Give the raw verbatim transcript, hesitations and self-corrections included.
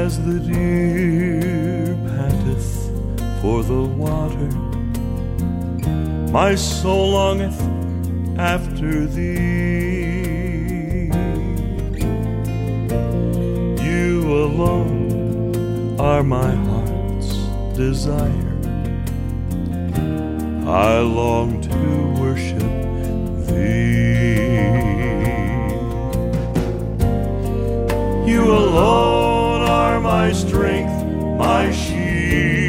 As the deer panteth for the water, my soul longeth after thee. You alone are my heart's desire. I long to worship thee. You alone are my strength, my shield.